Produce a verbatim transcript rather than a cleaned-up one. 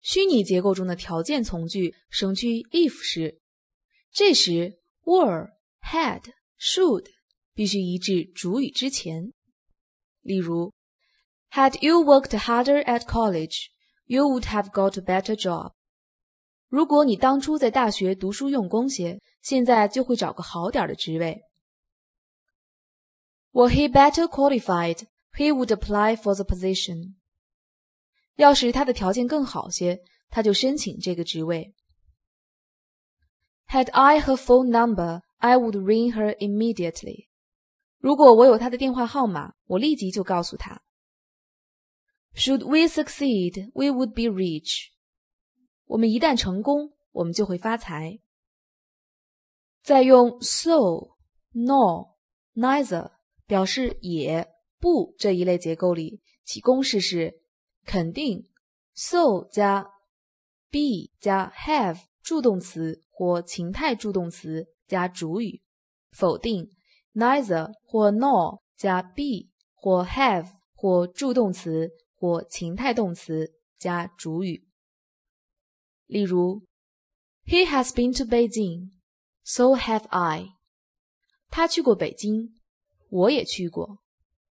虚拟结构中的条件从句省去 if 时，这时 were, had, should 必须移至主语之前。例如 Had you worked harder at college, you would have got a better job. 如果你当初在大学读书用功些，现在就会找个好点的职位。Were he better qualified, he would apply for the position. 要是他的条件更好些，他就申请这个职位。Had I her phone number, I would ring her immediately. 如果我有她的电话号码，我立即就告诉她。Should we succeed, we would be rich. 我们一旦成功，我们就会发财。再用 so, nor, neither 表示也、不这一类结构里，其公式是肯定 so 加 be 加 have 助动词或情态助动词加主语，否定 neither 或 nor 加 be 或 have 或助动词或情态动词加主语。例如 He has been to Beijing, so have I. 他去过北京，我也去过。